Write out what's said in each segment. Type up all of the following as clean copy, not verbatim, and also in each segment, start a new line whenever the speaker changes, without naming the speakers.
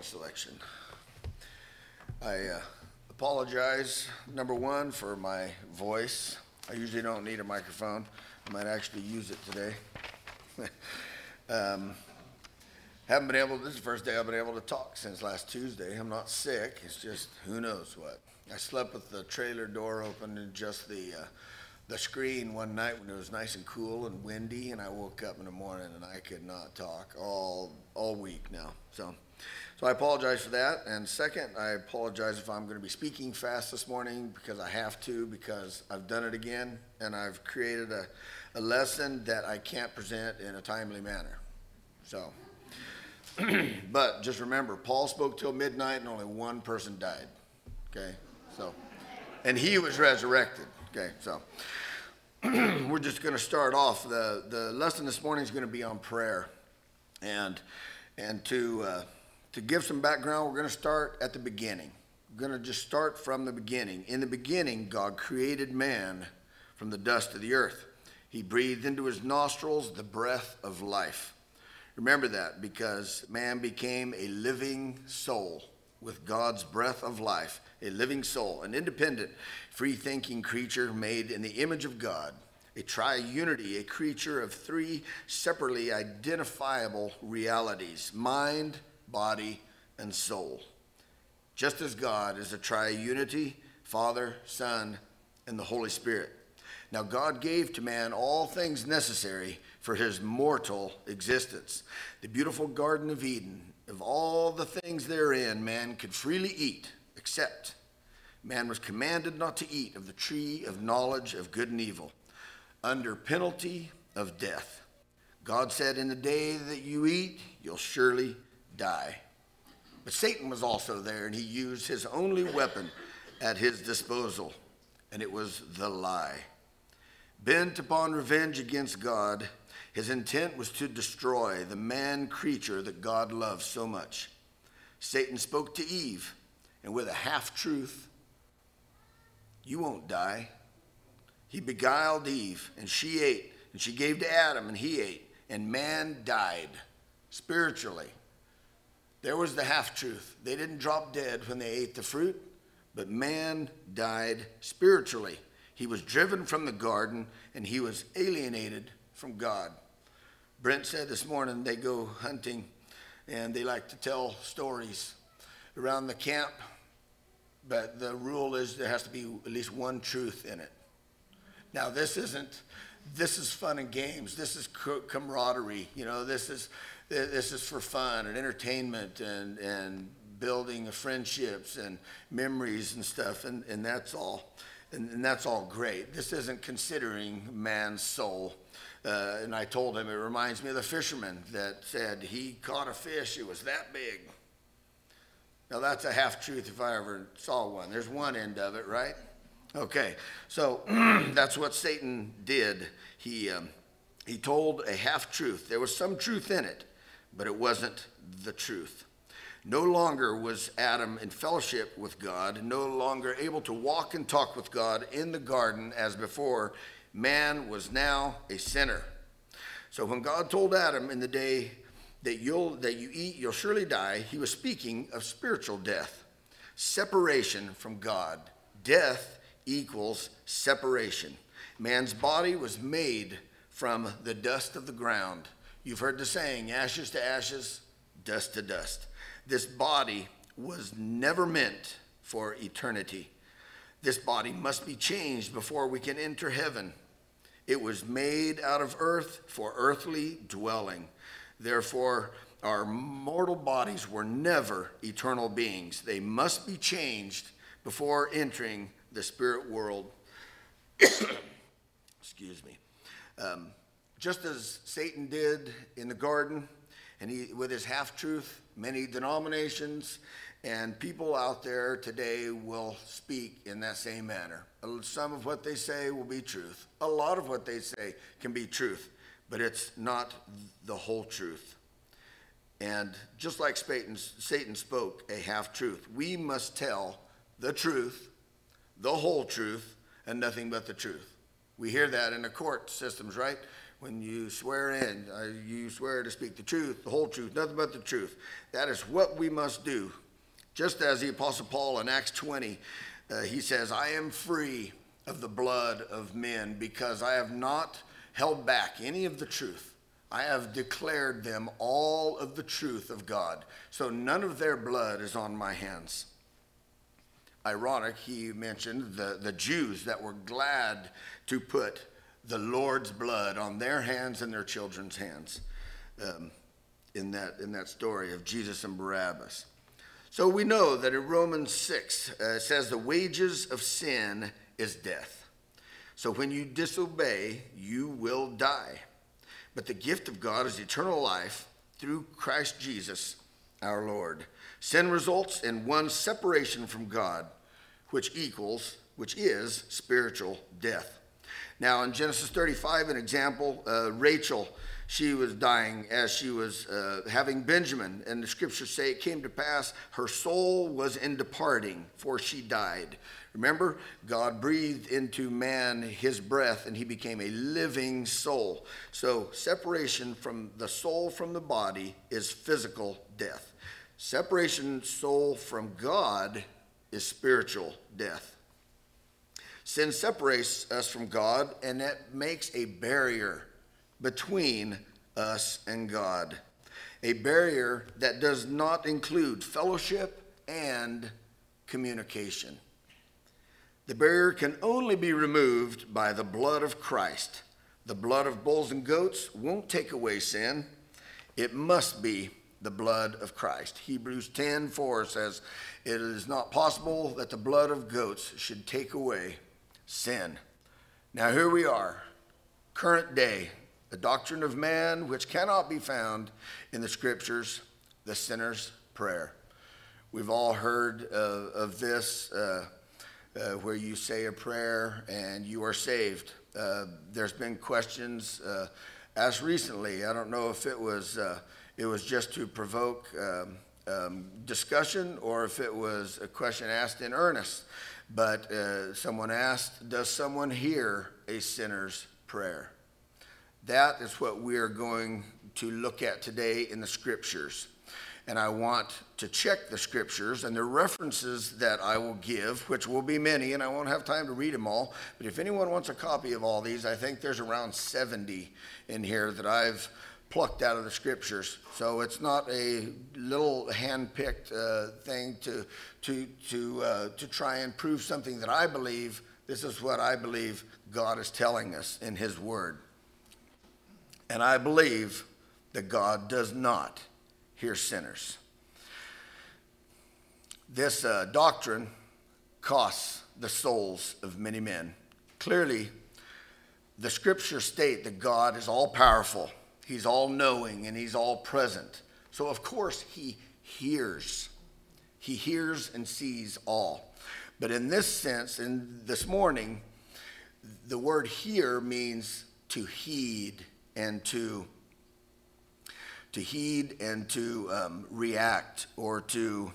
selection. I apologize, number one, for my voice. I usually don't need a microphone. I might actually use it today. Haven't been able, this is the first day I've been able to talk since last Tuesday. I'm not sick, it's just who knows what. I slept with the trailer door open and just the screen one night when it was nice and cool and windy, and I woke up in the morning and I could not talk all week now. So I apologize for that. And second, I apologize if I'm going to be speaking fast this morning because I have to, because I've done it again and I've created a lesson that I can't present in a timely manner. So, but just remember, Paul spoke till midnight and only one person died. Okay, so, and he was resurrected. Okay, so we're just going to start off. The lesson this morning is going to be on prayer, and to give some background, we're going to start at the beginning. We're going to just start from the beginning. In the beginning, God created man from the dust of the earth. He breathed into his nostrils the breath of life. Remember that, because man became a living soul with God's breath of life, a living soul, an independent, free-thinking creature made in the image of God, a triunity, a creature of three separately identifiable realities: mind, body, and soul. Just as God is a triunity, Father, Son, and the Holy Spirit. Now God gave to man all things necessary for his mortal existence. The beautiful Garden of Eden, of all the things therein man could freely eat, except man was commanded not to eat of the tree of knowledge of good and evil, under penalty of death. God said, in the day that you eat, you'll surely die. But Satan was also there, and he used his only weapon at his disposal, and it was the lie. Bent upon revenge against God, his intent was to destroy the man creature that God loved so much. Satan spoke to Eve, and with a half-truth, "You won't die." He beguiled Eve, and she ate, and she gave to Adam, and he ate, and man died spiritually. There was the half-truth. They didn't drop dead when they ate the fruit, but man died spiritually. He was driven from the garden, and he was alienated from God. Brent said this morning they go hunting, and they like to tell stories around the camp, but the rule is there has to be at least one truth in it. Now, this is fun and games. This is camaraderie. You know, this is for fun and entertainment and building of friendships and memories and stuff, and that's all. And that's all great. This isn't considering man's soul. And I told him it reminds me of the fisherman that said he caught a fish, it was that big. Now that's a half-truth if I ever saw one. There's one end of it, right? Okay, so that's what Satan did. He told a half-truth. There was some truth in it, but it wasn't the truth. No longer was Adam in fellowship with God, no longer able to walk and talk with God in the garden as before. Man was now a sinner. So when God told Adam, in the day that you eat, you'll surely die, he was speaking of spiritual death, separation from God. Death equals separation. Man's body was made from the dust of the ground. You've heard the saying, ashes to ashes, dust to dust. This body was never meant for eternity. This body must be changed before we can enter heaven. It was made out of earth for earthly dwelling. Therefore, our mortal bodies were never eternal beings. They must be changed before entering the spirit world. Excuse me. Just as Satan did in the garden, and he, with his half-truth, many denominations and people out there today will speak in that same manner. Some of what they say will be truth. A lot of what they say can be truth, but it's not the whole truth. And just like Satan spoke a half-truth, we must tell the truth, the whole truth, and nothing but the truth. We hear that in the court systems, right? When you swear in, you swear to speak the truth, the whole truth, nothing but the truth. That is what we must do. Just as the Apostle Paul in Acts 20, he says, I am free of the blood of men because I have not held back any of the truth. I have declared them all of the truth of God. So none of their blood is on my hands. Ironic, he mentioned the Jews that were glad to put the Lord's blood on their hands and their children's hands in that story of Jesus and Barabbas. So we know that in Romans 6, it says the wages of sin is death. So when you disobey, you will die. But the gift of God is eternal life through Christ Jesus our Lord. Sin results in one's separation from God, which is spiritual death. Now in Genesis 35, an example, Rachel, she was dying as she was having Benjamin, and the scriptures say it came to pass, her soul was in departing, for she died. Remember, God breathed into man his breath, and he became a living soul. So separation from the soul from the body is physical death. Separation soul from God is spiritual death. Sin separates us from God, and that makes a barrier between us and God. A barrier that does not include fellowship and communication. The barrier can only be removed by the blood of Christ. The blood of bulls and goats won't take away sin. It must be the blood of Christ. Hebrews 10:4 says, it is not possible that the blood of goats should take away sin. Now here we are, current day, the doctrine of man which cannot be found in the scriptures, the sinner's prayer. We've all heard of this, where you say a prayer and you are saved. There's been questions asked recently. I don't know if it was just to provoke discussion or if it was a question asked in earnest. But someone asked, does someone hear a sinner's prayer? That is what we are going to look at today in the scriptures. And I want to check the scriptures and the references that I will give, which will be many, and I won't have time to read them all. But if anyone wants a copy of all these, I think there's around 70 in here that I've plucked out of the scriptures. So it's not a little hand-picked thing to try and prove something that I believe. This is what I believe God is telling us in his word. And I believe that God does not hear sinners. This doctrine costs the souls of many men. Clearly, the scriptures state that God is all-powerful. He's all-knowing and he's all-present. So, of course, he hears. He hears and sees all. But in this sense, in this morning, the word hear means to heed and to react or to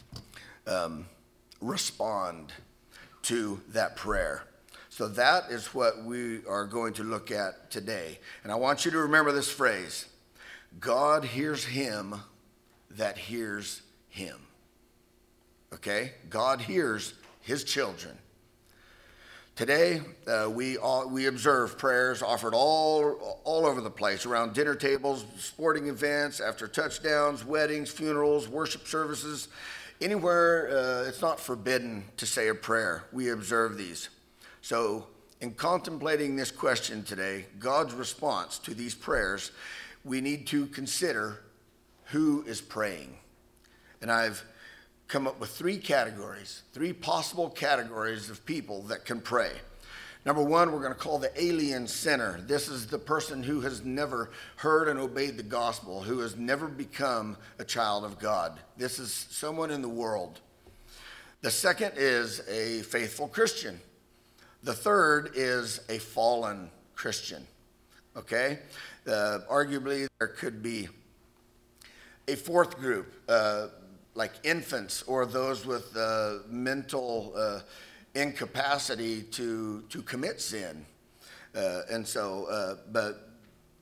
respond to that prayer. So that is what we are going to look at today. And I want you to remember this phrase: God hears him that hears him. Okay? God hears his children. Today, we observe prayers offered all over the place, around dinner tables, sporting events, after touchdowns, weddings, funerals, worship services. Anywhere it's not forbidden to say a prayer, we observe these. So in contemplating this question today, God's response to these prayers, we need to consider who is praying. And I've come up with three possible categories of people that can pray. Number one, we're going to call the alien sinner. This is the person who has never heard and obeyed the gospel, who has never become a child of God. This is someone in the world. The second is a faithful Christian. The third is a fallen Christian. Okay? Arguably, there could be a fourth group, like infants or those with mental incapacity to commit sin. But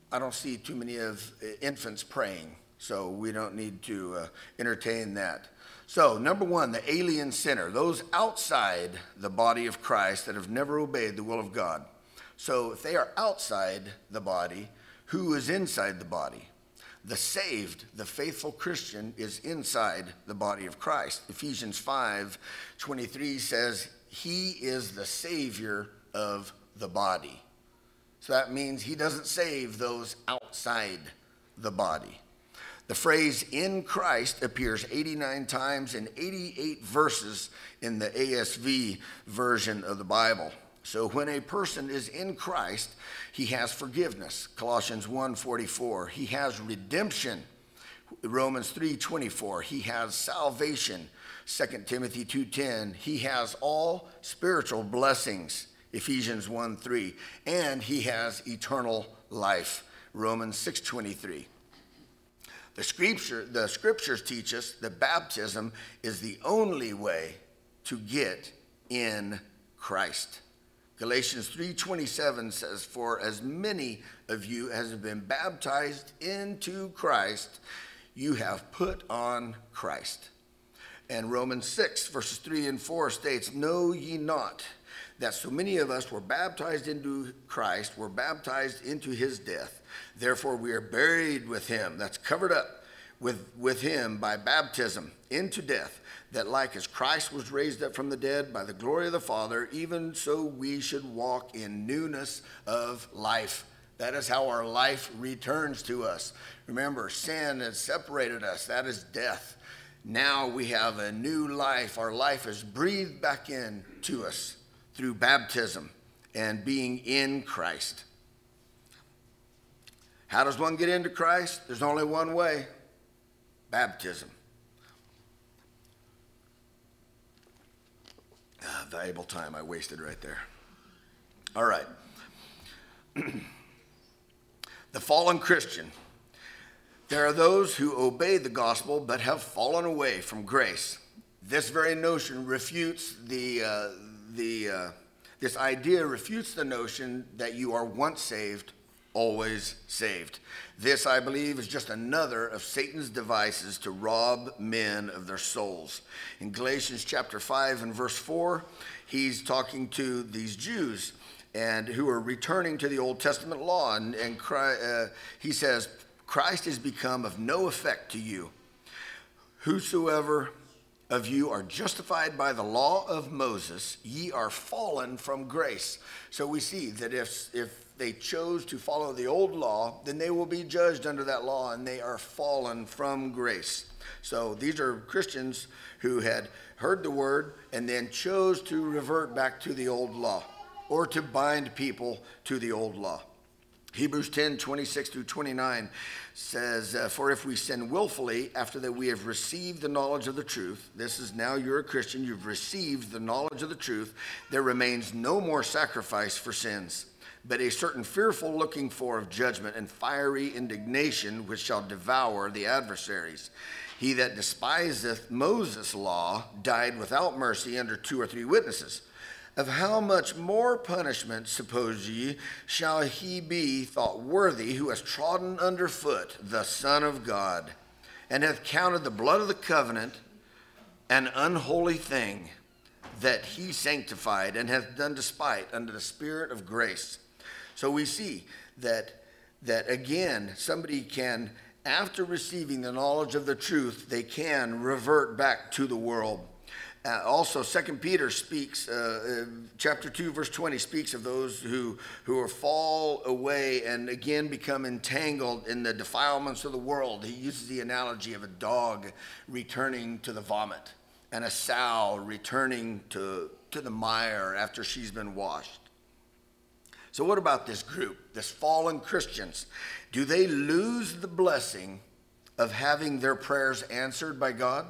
I don't see too many of infants praying, so we don't need to entertain that. So, number one, the alien sinner, those outside the body of Christ that have never obeyed the will of God. So, if they are outside the body, who is inside the body? The saved, the faithful Christian is inside the body of Christ. Ephesians 5:23 says, he is the Savior of the body. So that means he doesn't save those outside the body. The phrase in Christ appears 89 times in 88 verses in the ASV version of the Bible. So when a person is in Christ, he has forgiveness, Colossians 1:44. He has redemption, Romans 3:24. He has salvation, 2 Timothy 2:10. He has all spiritual blessings, Ephesians 1:3. And he has eternal life, Romans 6:23. The scriptures teach us that baptism is the only way to get in Christ. Galatians 3:27 says, for as many of you as have been baptized into Christ, you have put on Christ. And Romans 6 verses 3 and 4 states, know ye not that so many of us were baptized into Christ, were baptized into his death. Therefore we are buried with him, that's covered up with him by baptism into death, that like as Christ was raised up from the dead by the glory of the Father, even so we should walk in newness of life. That is how our life returns to us. Remember, sin has separated us. That is death. Now we have a new life. Our life is breathed back in to us through baptism and being in Christ. How does one get into Christ? There's only one way: baptism. Valuable time I wasted right there. All right. The fallen Christian. There are those who obey the gospel but have fallen away from grace. This very notion refutes this idea refutes the notion that you are once saved, always saved. This, I believe, is just another of Satan's devices to rob men of their souls. In Galatians chapter 5 and verse 4, he's talking to these Jews and who are returning to the Old Testament law, and he says, Christ has become of no effect to you. Whosoever of you are justified by the law of Moses, ye are fallen from grace. So we see that if they chose to follow the old law, then they will be judged under that law, and they are fallen from grace. So these are Christians who had heard the word and then chose to revert back to the old law, or to bind people to the old law. Hebrews 10:26-29 says, for if we sin willfully after that we have received the knowledge of the truth, this is now you're a Christian, you've received the knowledge of the truth, there remains no more sacrifice for sins, but a certain fearful looking for of judgment and fiery indignation which shall devour the adversaries. He that despiseth Moses' law died without mercy under 2 or 3 witnesses. Of how much more punishment, suppose ye, shall he be thought worthy who has trodden under foot the Son of God, and hath counted the blood of the covenant an unholy thing, that he sanctified, and hath done despite unto the Spirit of grace. So we see that again, somebody can, after receiving the knowledge of the truth, they can revert back to the world. Also, 2 Peter speaks, chapter 2, verse 20, speaks of those who fall away and again become entangled in the defilements of the world. He uses the analogy of a dog returning to the vomit and a sow returning to the mire after she's been washed. So what about this group, this fallen Christians? Do they lose the blessing of having their prayers answered by God?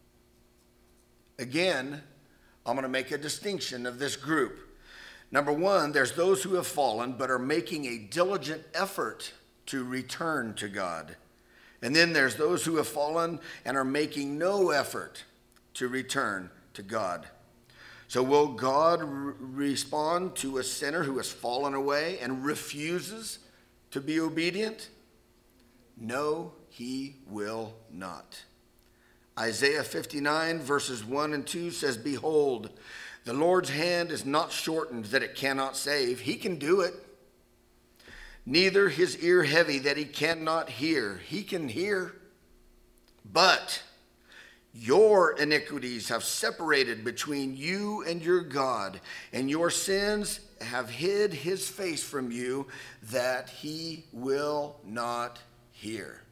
Again, I'm going to make a distinction of this group. Number one, there's those who have fallen but are making a diligent effort to return to God. And then there's those who have fallen and are making no effort to return to God. So will God respond to a sinner who has fallen away and refuses to be obedient? No, he will not. Isaiah 59 verses 1 and 2 says, behold, the Lord's hand is not shortened that it cannot save. He can do it. Neither his ear heavy that he cannot hear. He can hear. But your iniquities have separated between you and your God, and your sins have hid his face from you, that he will not hear.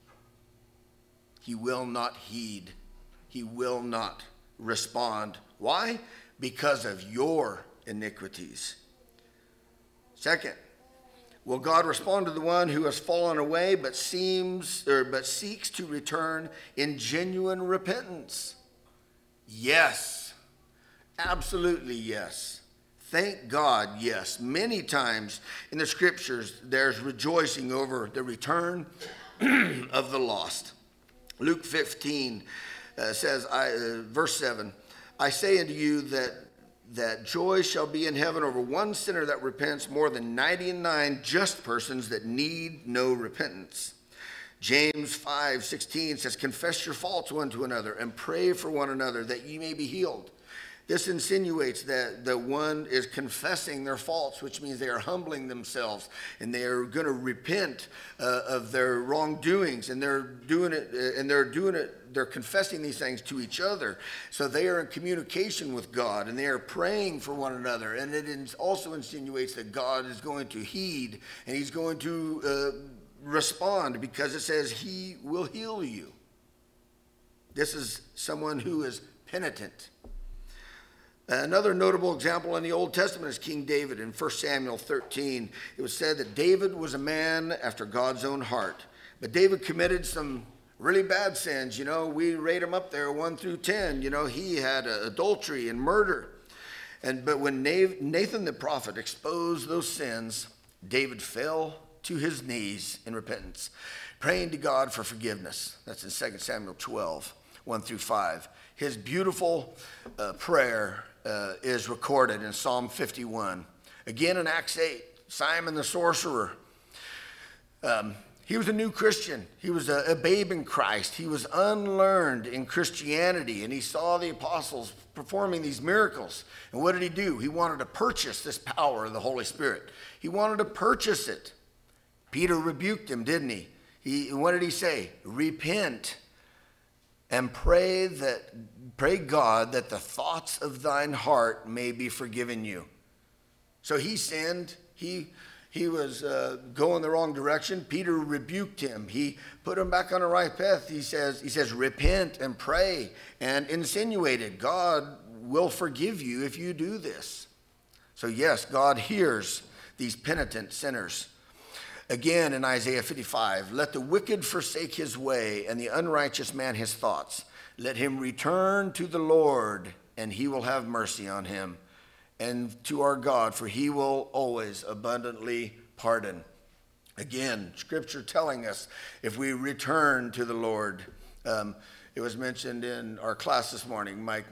He will not heed. He will not respond. Why? Because of your iniquities. Second, will God respond to the one who has fallen away but seeks to return in genuine repentance? Yes. Absolutely yes. Thank God, yes. Many times in the scriptures there's rejoicing over the return of the lost. Luke 15 says, verse 7, I say unto you that joy shall be in heaven over one sinner that repents more than 99 just persons that need no repentance. James 5:16 says, confess your faults one to another and pray for one another that ye may be healed. This insinuates that one is confessing their faults, which means they are humbling themselves and they are going to repent of their wrongdoings, and they're confessing these things to each other. So they are in communication with God and they are praying for one another. And it also insinuates that God is going to heed and he's going to respond, because it says he will heal you. This is someone who is penitent. Another notable example in the Old Testament is King David. In 1 Samuel 13, it was said that David was a man after God's own heart. But David committed some really bad sins. You know, we rate him up there 1 through 10. You know, he had adultery and murder. But when Nathan the prophet exposed those sins, David fell to his knees in repentance, praying to God for forgiveness. That's in 2 Samuel 12, 1 through 5. His beautiful prayer is recorded in Psalm 51. Again in Acts 8, Simon the sorcerer. He was a new Christian. He was a babe in Christ. He was unlearned in Christianity, and he saw the apostles performing these miracles. And what did he do? He wanted to purchase this power of the Holy Spirit. He wanted to purchase it. Peter rebuked him, didn't he? What did he say? Repent and pray God that the thoughts of thine heart may be forgiven you. So he sinned. He was going the wrong direction. Peter rebuked him. He put him back on the right path. He says, repent and pray, and insinuated God will forgive you if you do this. So yes, God hears these penitent sinners. Again in Isaiah 55, let the wicked forsake his way and the unrighteous man his thoughts. Let him return to the Lord, and he will have mercy on him, and to our God, for he will always abundantly pardon. Again, scripture telling us if we return to the Lord. It was mentioned in our class this morning. Mike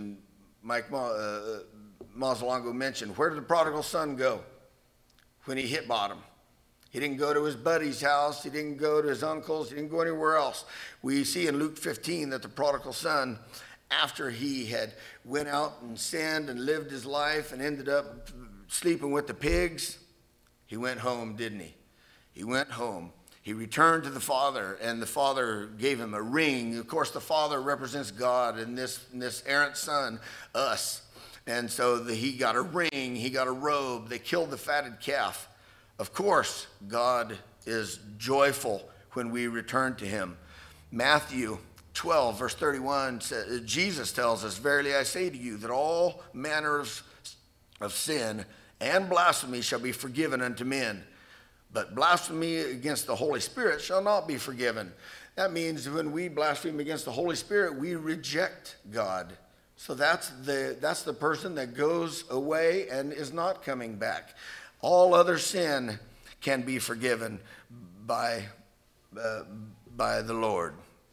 Mazzalongo mentioned, where did the prodigal son go when he hit bottom? He didn't go to his buddy's house. He didn't go to his uncle's. He didn't go anywhere else. We see in Luke 15 that the prodigal son, after he had went out and sinned and lived his life and ended up sleeping with the pigs, he went home, didn't he? He went home. He returned to the father, and the father gave him a ring. Of course, the father represents God, and this errant son, us. And so he got a ring. He got a robe. They killed the fatted calf. Of course, God is joyful when we return to him. Matthew 12, verse 31, Jesus tells us, verily I say to you that all manner of sin and blasphemy shall be forgiven unto men, but blasphemy against the Holy Spirit shall not be forgiven. That means when we blaspheme against the Holy Spirit, we reject God. So that's the person that goes away and is not coming back. All other sin can be forgiven by the Lord.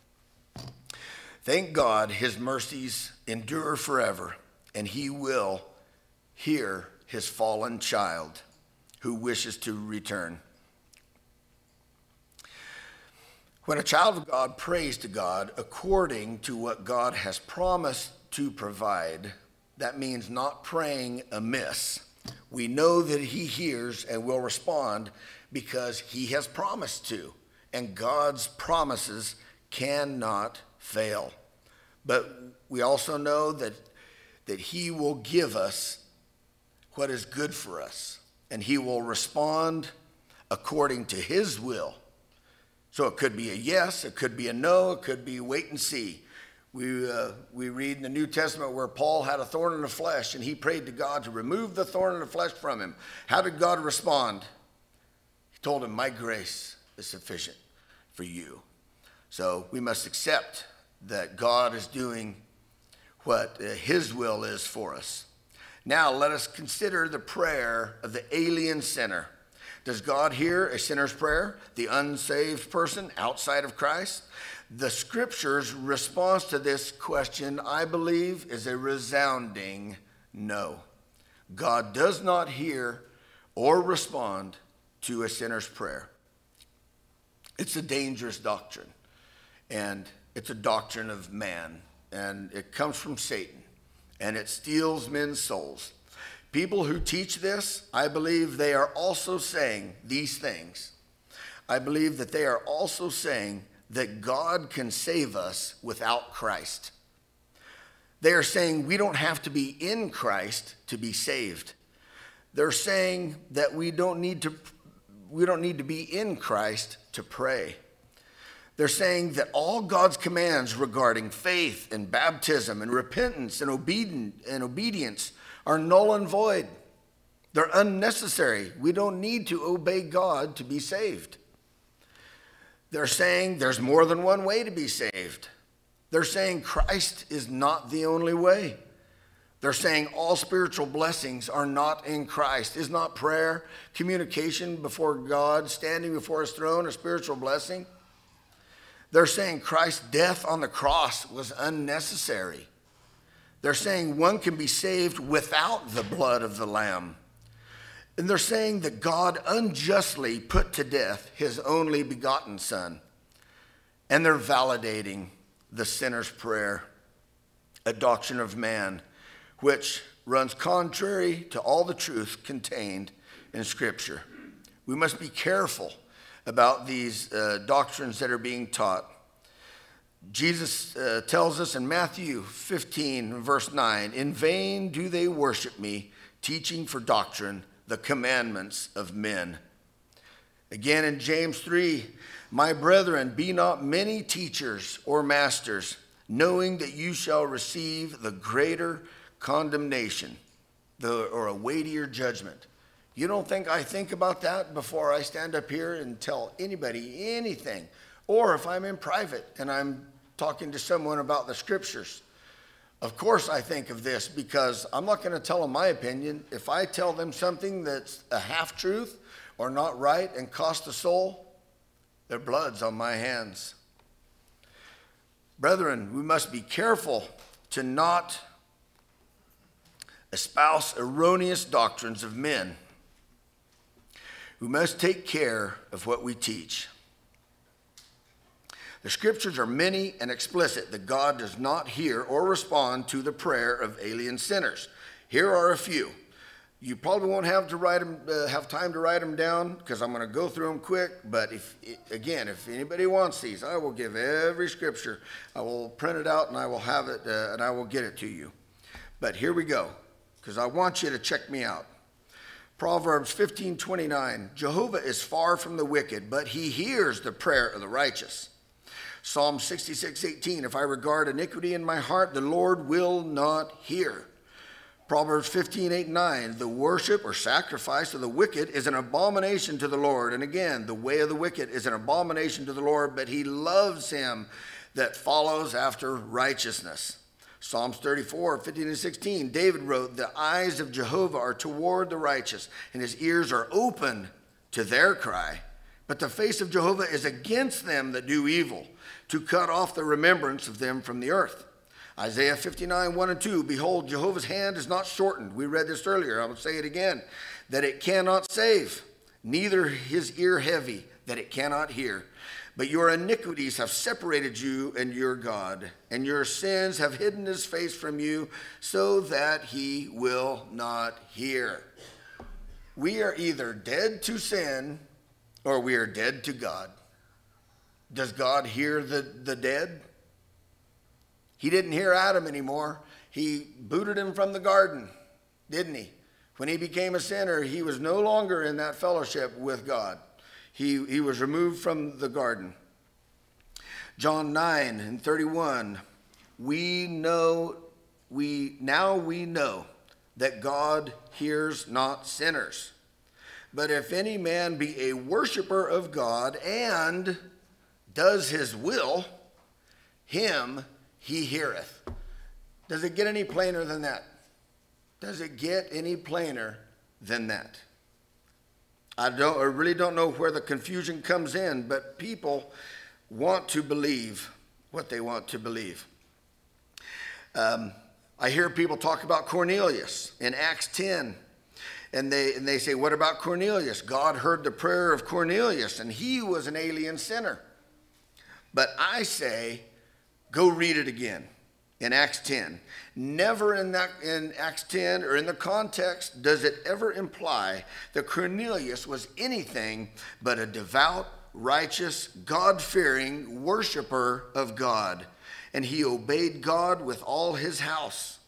Thank God his mercies endure forever, and he will hear his fallen child who wishes to return. When a child of God prays to God according to what God has promised to provide, that means not praying amiss. We know that he hears and will respond because he has promised to, and God's promises cannot fail. But we also know that he will give us what is good for us, and he will respond according to his will. So it could be a yes, it could be a no, it could be wait and see. We read in the New Testament where Paul had a thorn in the flesh and he prayed to God to remove the thorn in the flesh from him. How did God respond? He told him, my grace is sufficient for you. So we must accept that God is doing what his will is for us. Now let us consider the prayer of the alien sinner. Does God hear a sinner's prayer, the unsaved person outside of Christ? The scripture's response to this question, I believe, is a resounding no. God does not hear or respond to a sinner's prayer. It's a dangerous doctrine, and it's a doctrine of man, and it comes from Satan, and it steals men's souls. People who teach this, I believe they are also saying these things. I believe that they are also saying that God can save us without Christ. They are saying we don't have to be in Christ to be saved. They're saying that we don't need to be in Christ to pray. They're saying that all God's commands regarding faith and baptism and repentance and obedience are null and void. They're unnecessary. We don't need to obey God to be saved. They're saying there's more than one way to be saved. They're saying Christ is not the only way. They're saying all spiritual blessings are not in Christ. Is not prayer, communication before God, standing before his throne a spiritual blessing? They're saying Christ's death on the cross was unnecessary. They're saying one can be saved without the blood of the Lamb. And they're saying that God unjustly put to death his only begotten Son. And they're validating the sinner's prayer, a doctrine of man, which runs contrary to all the truth contained in Scripture. We must be careful about these doctrines that are being taught. Jesus tells us in Matthew 15, verse 9, in vain do they worship me, teaching for doctrine the commandments of men. Again in James 3, my brethren, be not many teachers or masters, knowing that you shall receive the greater condemnation or a weightier judgment. You don't think I think about that before I stand up here and tell anybody anything? Or if I'm in private and I'm talking to someone about the scriptures. Of course I think of this because I'm not going to tell them my opinion. If I tell them something that's a half-truth or not right and cost a soul, their blood's on my hands. Brethren, we must be careful to not espouse erroneous doctrines of men. We must take care of what we teach. The scriptures are many and explicit that God does not hear or respond to the prayer of alien sinners. Here are a few. You probably won't have time to write them down because I'm going to go through them quick. But if anybody wants these, I will give every scripture. I will print it out and I will have it and I will get it to you. But here we go, because I want you to check me out. Proverbs 15:29, Jehovah is far from the wicked, but he hears the prayer of the righteous. Psalm 66:18, if I regard iniquity in my heart, the Lord will not hear. Proverbs 15:8-9, the worship or sacrifice of the wicked is an abomination to the Lord. And again, the way of the wicked is an abomination to the Lord, but he loves him that follows after righteousness. Psalms 34:15-16, David wrote, the eyes of Jehovah are toward the righteous, and his ears are open to their cry. But the face of Jehovah is against them that do evil, to cut off the remembrance of them from the earth. Isaiah 59:1-2, behold, Jehovah's hand is not shortened. We read this earlier. I will say it again, that it cannot save, neither his ear heavy, that it cannot hear. But your iniquities have separated you and your God, and your sins have hidden his face from you so that he will not hear. We are either dead to sin or we are dead to God. Does God hear the dead? He didn't hear Adam anymore. He booted him from the garden, didn't he? When he became a sinner, he was no longer in that fellowship with God. He was removed from the garden. John 9:31, we know that God hears not sinners. But if any man be a worshiper of God and does his will, him he heareth. Does it get any plainer than that? Does it get any plainer than that? I really don't know where the confusion comes in, but people want to believe what they want to believe. I hear people talk about Cornelius in Acts 10, and they say, what about Cornelius? God heard the prayer of Cornelius, and he was an alien sinner. But I say, go read it again in Acts 10. Never in Acts 10 or in the context does it ever imply that Cornelius was anything but a devout, righteous, God-fearing worshiper of God. And he obeyed God with all his house.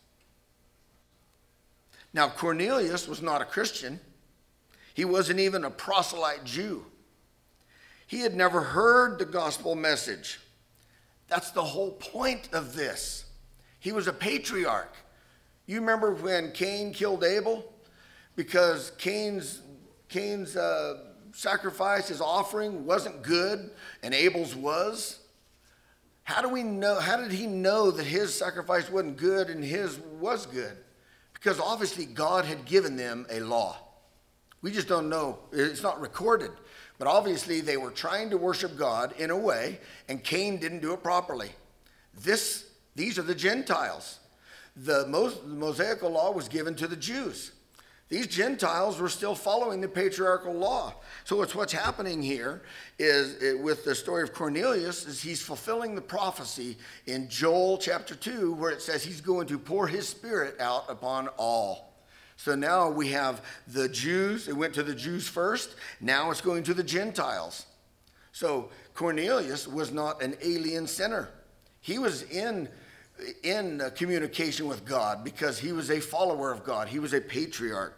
Now, Cornelius was not a Christian. He wasn't even a proselyte Jew. He had never heard the gospel message. That's the whole point of this. He was a patriarch. You remember when Cain killed Abel? Because Cain's sacrifice, his offering, wasn't good, and Abel's was. How did he know that his sacrifice wasn't good and his was good? Because obviously God had given them a law. We just don't know. It's not recorded. But obviously they were trying to worship God in a way, and Cain didn't do it properly. These are the Gentiles. The Mosaical law was given to the Jews. These Gentiles were still following the patriarchal law. So what's happening here is with the story of Cornelius is he's fulfilling the prophecy in Joel chapter 2 where it says he's going to pour his spirit out upon all. So now we have the Jews. It went to the Jews first. Now it's going to the Gentiles. So Cornelius was not an alien sinner. He was in communication with God because he was a follower of God. He was a patriarch.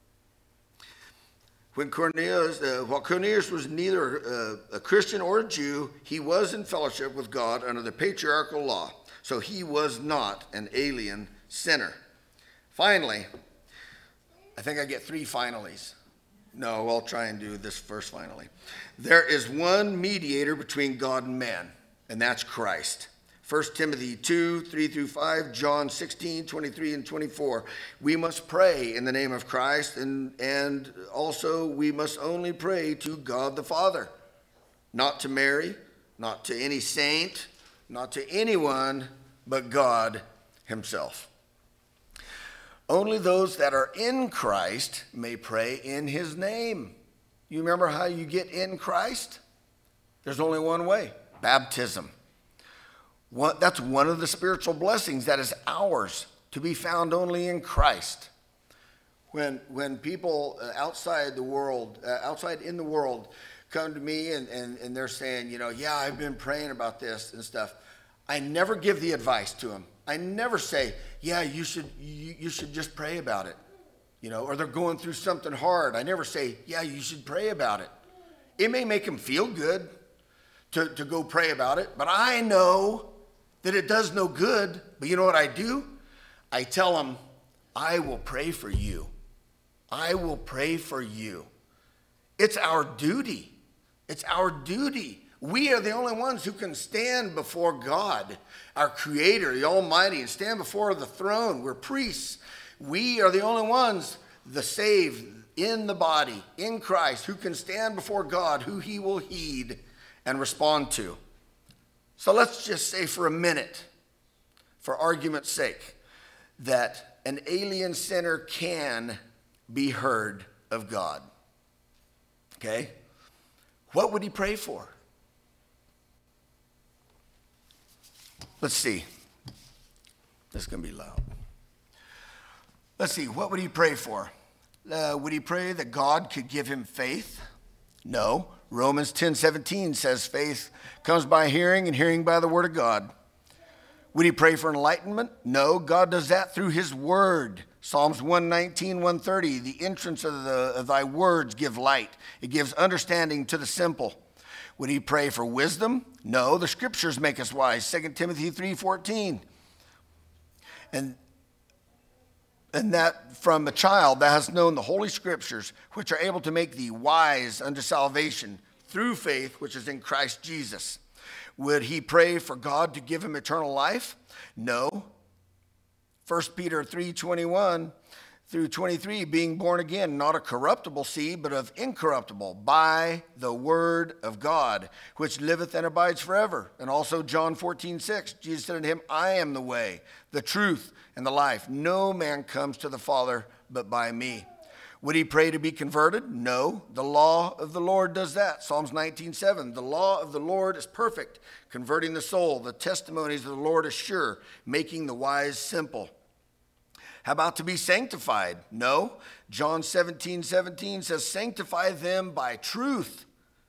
While Cornelius was neither a Christian or a Jew, he was in fellowship with God under the patriarchal law. So he was not an alien sinner. Finally, I think I get 3 finallys. No, I'll try and do this first finally. There is one mediator between God and man, and that's Christ. 1 Timothy 2, 3-5, John 16, 23 and 24. We must pray in the name of Christ, and also we must only pray to God the Father, not to Mary, not to any saint, not to anyone, but God himself. Only those that are in Christ may pray in his name. You remember how you get in Christ? There's only one way, baptism. That's one of the spiritual blessings that is ours, to be found only in Christ. When people outside in the world come to me and they're saying, yeah, I've been praying about this and stuff, I never give the advice to them. I never say, yeah, you should just pray about it. Or they're going through something hard. I never say, yeah, you should pray about it. It may make them feel good to go pray about it, but I know that it does no good. But you know what I do? I tell them, I will pray for you. I will pray for you. It's our duty. It's our duty. We are the only ones who can stand before God, our Creator, the Almighty, and stand before the throne. We're priests. We are the only ones, the saved in the body, in Christ, who can stand before God, who he will heed and respond to. So let's just say for a minute, for argument's sake, that an alien sinner can be heard of God. Okay? What would he pray for? Let's see. This is going to be loud. Let's see. What would he pray for? Would he pray that God could give him faith? No. Romans 10:17 says faith comes by hearing and hearing by the word of God. Would he pray for enlightenment? No. God does that through his word. Psalms 119, 130, the entrance of thy words give light. It gives understanding to the simple. Would he pray for wisdom? No. The scriptures make us wise. 2 Timothy 3:14. And that from a child that has known the holy scriptures, which are able to make thee wise unto salvation through faith, which is in Christ Jesus. Would he pray for God to give him eternal life? No. 1 Peter 3:21 through 23, being born again, not of corruptible seed, but of incorruptible, by the word of God, which liveth and abides forever. And also John 14:6, Jesus said unto him, I am the way, the truth, and the life. No man comes to the Father but by me. Would he pray to be converted? No. The law of the Lord does that. Psalms 19:7, the law of the Lord is perfect, converting the soul. The testimonies of the Lord are sure, making the wise simple. How about to be sanctified? No. John 17:17 says, sanctify them by truth.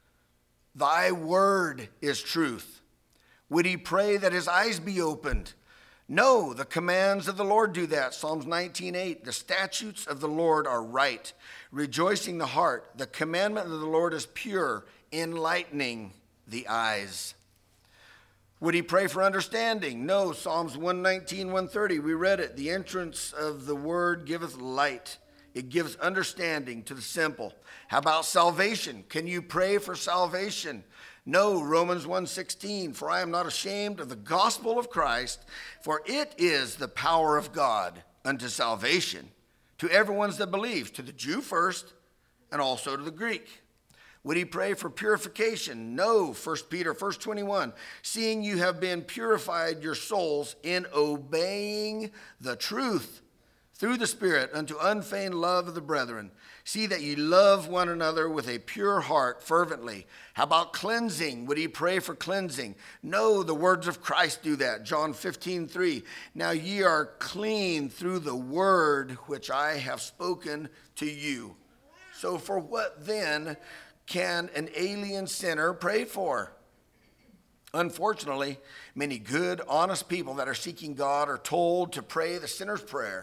Thy word is truth. Would he pray that his eyes be opened? No, the commands of the Lord do that. Psalms 19:8, the statutes of the Lord are right, rejoicing the heart. The commandment of the Lord is pure, enlightening the eyes. Would he pray for understanding? No, Psalms 119, 130, we read it. The entrance of the word giveth light. It gives understanding to the simple. How about salvation? Can you pray for salvation? No, Romans 1:16, for I am not ashamed of the gospel of Christ, for it is the power of God unto salvation to everyone that believes, to the Jew first and also to the Greek. Would he pray for purification? No, 1 Peter 1:21, seeing you have been purified your souls in obeying the truth through the Spirit unto unfeigned love of the brethren. See that ye love one another with a pure heart fervently. How about cleansing? Would he pray for cleansing? No, the words of Christ do that. John 15:3. Now ye are clean through the word which I have spoken to you. So for what then can an alien sinner pray for? Unfortunately, many good, honest people that are seeking God are told to pray the sinner's prayer.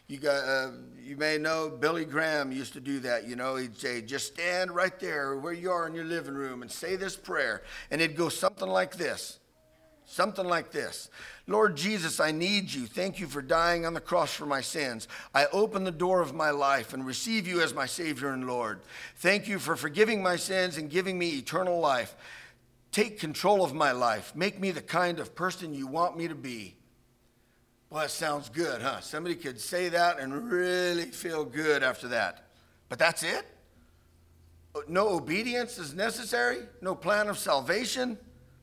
You may know Billy Graham used to do that. You know, he'd say, just stand right there where you are in your living room and say this prayer. And it'd go something like this. Something like this. Lord Jesus, I need you. Thank you for dying on the cross for my sins. I open the door of my life and receive you as my Savior and Lord. Thank you for forgiving my sins and giving me eternal life. Take control of my life. Make me the kind of person you want me to be. Well, that sounds good, huh? Somebody could say that and really feel good after that. But that's it? No obedience is necessary? No plan of salvation?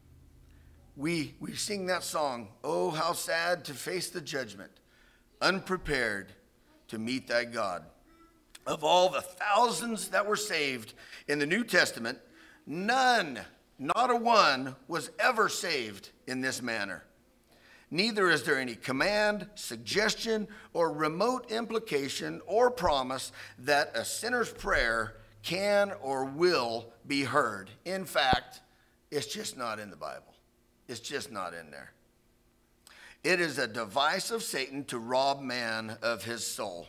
We sing that song, oh, how sad to face the judgment, unprepared to meet thy God. Of all the thousands that were saved in the New Testament, none, not a one, was ever saved in this manner. Neither is there any command, suggestion, or remote implication or promise that a sinner's prayer can or will be heard. In fact, it's just not in the Bible. It's just not in there. It is a device of Satan to rob man of his soul.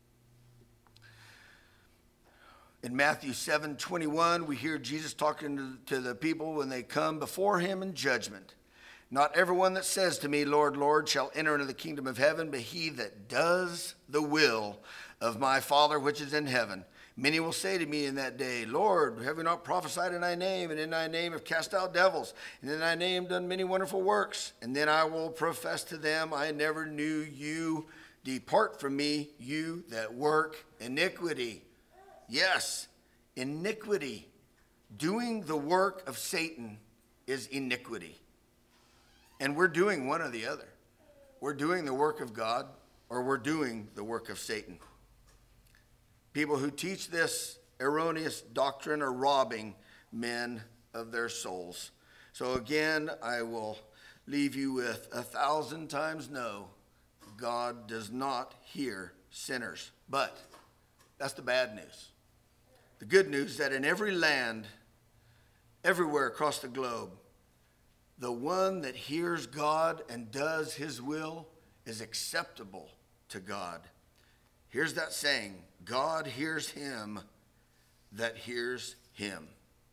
In Matthew 7:21, we hear Jesus talking to the people when they come before him in judgment. Not everyone that says to me, Lord, Lord, shall enter into the kingdom of heaven, but he that does the will of my Father which is in heaven. Many will say to me in that day, Lord, have we not prophesied in thy name, and in thy name have cast out devils, and in thy name done many wonderful works? And then I will profess to them, I never knew you. Depart from me, you that work iniquity. Yes, iniquity. Doing the work of Satan is iniquity. And we're doing one or the other. We're doing the work of God, or we're doing the work of Satan. People who teach this erroneous doctrine are robbing men of their souls. So again, I will leave you with 1,000 times no. God does not hear sinners. But that's the bad news. The good news is that in every land, everywhere across the globe, the one that hears God and does his will is acceptable to God. Here's that saying, God hears him that hears him.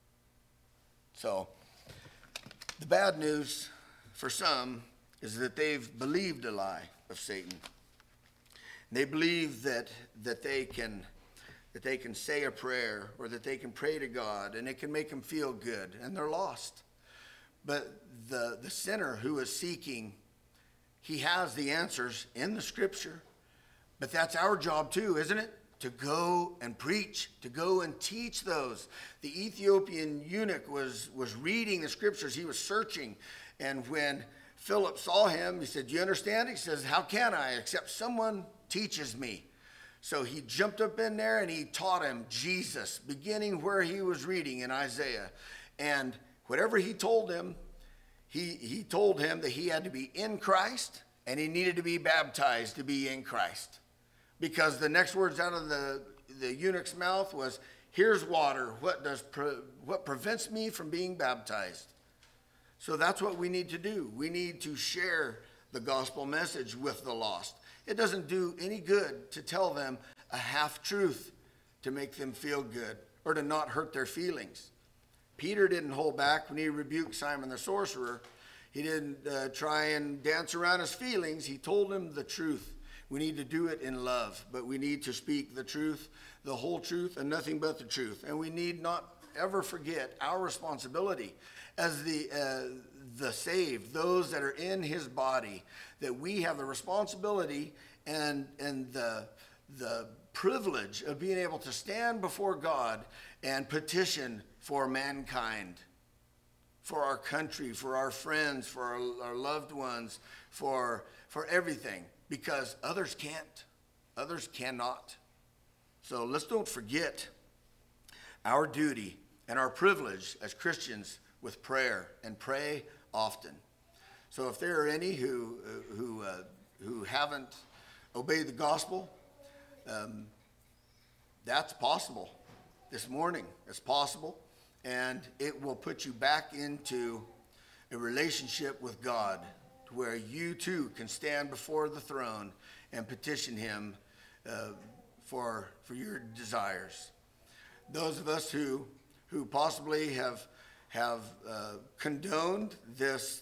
So, the bad news for some is that they've believed a lie of Satan. They believe that they can say a prayer or that they can pray to God and it can make them feel good, and they're lost. But the sinner who is seeking, he has the answers in the scripture. But that's our job too, isn't it? To go and preach, to go and teach those. The Ethiopian eunuch was reading the scriptures. He was searching. And when Philip saw him, he said, "Do you understand?" He says, "How can I, except someone teaches me?" So he jumped up in there and he taught him Jesus, beginning where he was reading in Isaiah. And whatever he told him, he told him that he had to be in Christ and he needed to be baptized to be in Christ. Because the next words out of the eunuch's mouth was, "Here's water. What prevents me from being baptized?" So that's what we need to do. We need to share the gospel message with the lost. It doesn't do any good to tell them a half-truth to make them feel good or to not hurt their feelings. Peter didn't hold back when he rebuked Simon the sorcerer. He didn't try and dance around his feelings. He told him the truth. We need to do it in love, but we need to speak the truth, the whole truth, and nothing but the truth. And we need not ever forget our responsibility as the saved, those that are in his body, that we have the responsibility and the privilege of being able to stand before God and petition for mankind, for our country, for our friends, for our loved ones, for everything, because others can't, others cannot. So let's don't forget our duty and our privilege as Christians with prayer, and pray often. So if there are any who haven't obeyed the gospel, that's possible. This morning, it's possible, and it will put you back into a relationship with God, to where you too can stand before the throne and petition him for your desires. Those of us who possibly have condoned this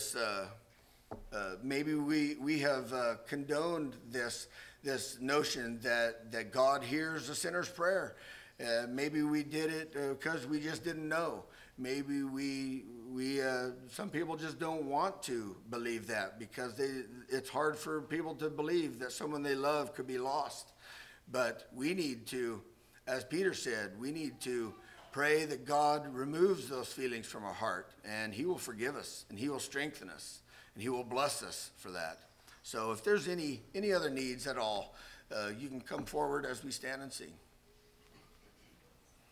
maybe we have condoned this notion that God hears a sinner's prayer. Maybe we did it because we just didn't know. Maybe we some people just don't want to believe that because it's hard for people to believe that someone they love could be lost. But we need to, as Peter said, we need to pray that God removes those feelings from our heart, and he will forgive us, and he will strengthen us, and he will bless us for that. So if there's any other needs at all, you can come forward as we stand and sing.